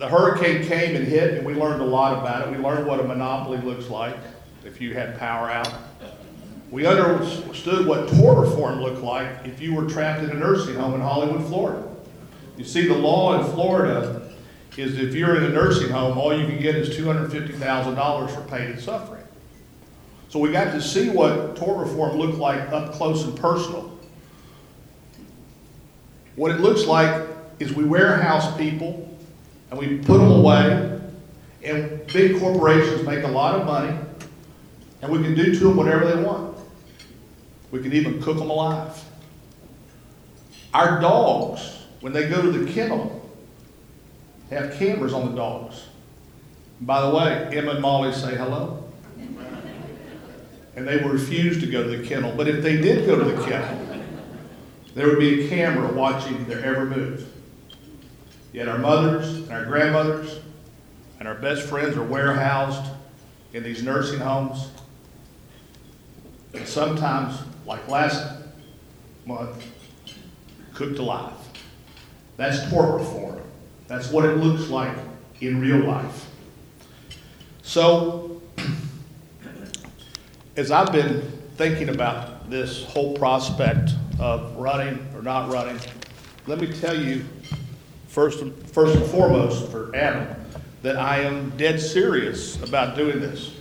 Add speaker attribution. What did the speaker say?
Speaker 1: the hurricane came and hit, and we learned a lot about it. We learned what a monopoly looks like if you had power out. We understood what tort reform looked like if you were trapped in a nursing home in Hollywood, Florida. You see, the law in Florida is if you're in a nursing home, all you can get is $250,000 for pain and suffering. So we got to see what tort reform looked like up close and personal. What it looks like is we warehouse people and we put them away, and big corporations make a lot of money, and we can do to them whatever they want. We can even cook them alive. Our dogs, when they go to the kennel, have cameras on the dogs. By the way, Emma and Molly say hello. And they will refuse to go to the kennel. But if they did go to the kennel, there would be a camera watching their every move. Yet our mothers and our grandmothers and our best friends are warehoused in these nursing homes. And sometimes, like last month, cooked alive. That's tort reform. That's what it looks like in real life. So, as I've been thinking about this whole prospect of running or not running, let me tell you, first and foremost for Adam, that I am dead serious about doing this.